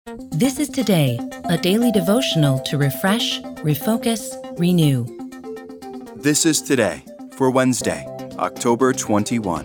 This is Today, a daily devotional to refresh, refocus, renew. This is Today for Wednesday, October 21.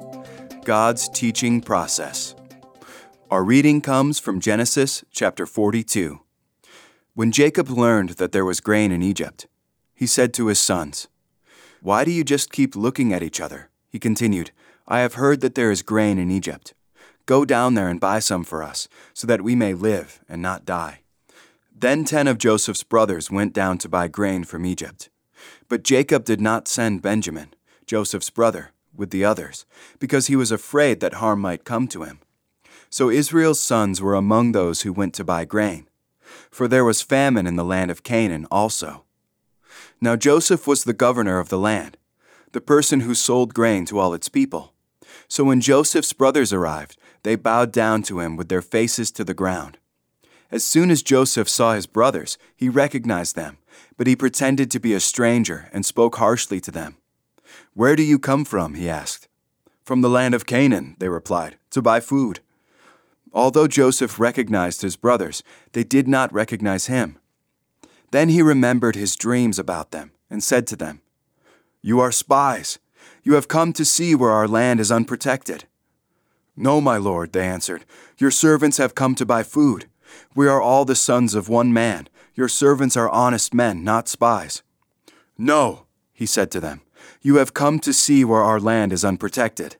God's teaching process. Our reading comes from Genesis chapter 42. When Jacob learned that there was grain in Egypt, he said to his sons, "Why do you just keep looking at each other?" He continued, "I have heard that there is grain in Egypt. Go down there and buy some for us, so that we may live and not die." Then 10 of Joseph's brothers went down to buy grain from Egypt. But Jacob did not send Benjamin, Joseph's brother, with the others, because he was afraid that harm might come to him. So Israel's sons were among those who went to buy grain, for there was famine in the land of Canaan also. Now Joseph was the governor of the land, the person who sold grain to all its people. So when Joseph's brothers arrived, they bowed down to him with their faces to the ground. As soon as Joseph saw his brothers, he recognized them, but he pretended to be a stranger and spoke harshly to them. "Where do you come from?" he asked. "From the land of Canaan," they replied, "to buy food." Although Joseph recognized his brothers, they did not recognize him. Then he remembered his dreams about them and said to them, "You are spies. You have come to see where our land is unprotected." "No, my lord," they answered. "Your servants have come to buy food. We are all the sons of one man. Your servants are honest men, not spies." "No," he said to them, "you have come to see where our land is unprotected."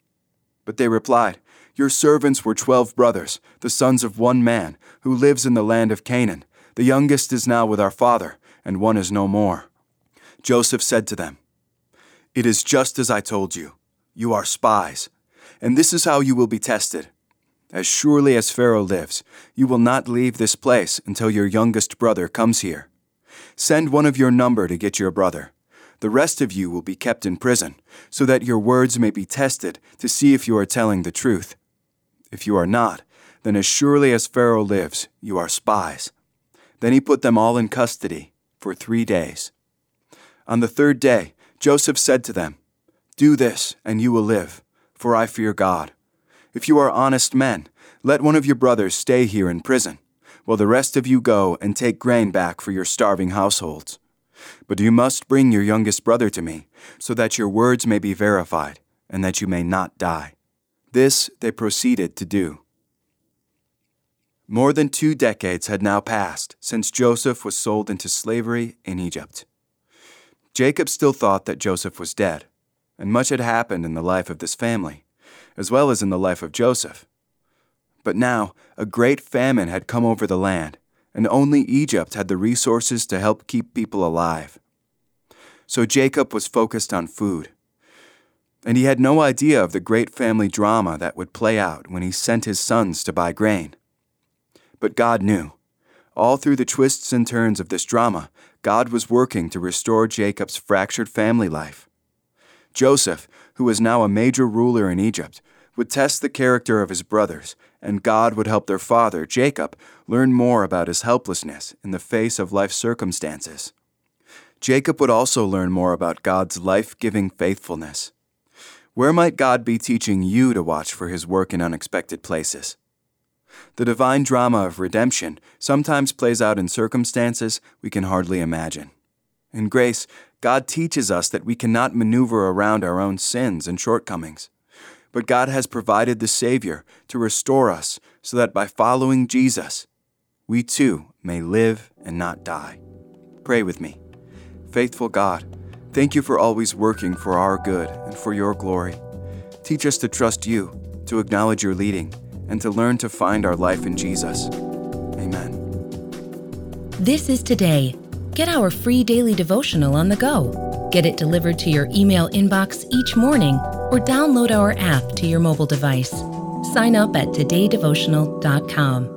But they replied, "Your servants were 12 brothers, the sons of one man, who lives in the land of Canaan. The youngest is now with our father, and one is no more." Joseph said to them, "It is just as I told you. You are spies, and this is how you will be tested. As surely as Pharaoh lives, you will not leave this place until your youngest brother comes here. Send one of your number to get your brother. The rest of you will be kept in prison, so that your words may be tested to see if you are telling the truth. If you are not, then as surely as Pharaoh lives, you are spies." Then he put them all in custody for 3 days. On the 3rd day, Joseph said to them, "Do this, and you will live, for I fear God. If you are honest men, let one of your brothers stay here in prison, while the rest of you go and take grain back for your starving households. But you must bring your youngest brother to me, so that your words may be verified, and that you may not die." This they proceeded to do. More than 2 decades had now passed since Joseph was sold into slavery in Egypt. Jacob still thought that Joseph was dead, and much had happened in the life of this family, as well as in the life of Joseph. But now, a great famine had come over the land, and only Egypt had the resources to help keep people alive. So Jacob was focused on food, and he had no idea of the great family drama that would play out when he sent his sons to buy grain. But God knew. All through the twists and turns of this drama, God was working to restore Jacob's fractured family life. Joseph, who was now a major ruler in Egypt, would test the character of his brothers, and God would help their father, Jacob, learn more about his helplessness in the face of life's circumstances. Jacob would also learn more about God's life-giving faithfulness. Where might God be teaching you to watch for his work in unexpected places? The divine drama of redemption sometimes plays out in circumstances we can hardly imagine. In grace, God teaches us that we cannot maneuver around our own sins and shortcomings. But God has provided the Savior to restore us so that by following Jesus, we too may live and not die. Pray with me. Faithful God, thank you for always working for our good and for your glory. Teach us to trust you, to acknowledge your leading, and to learn to find our life in Jesus. Amen. This is Today. Get our free daily devotional on the go. Get it delivered to your email inbox each morning or download our app to your mobile device. Sign up at todaydevotional.com.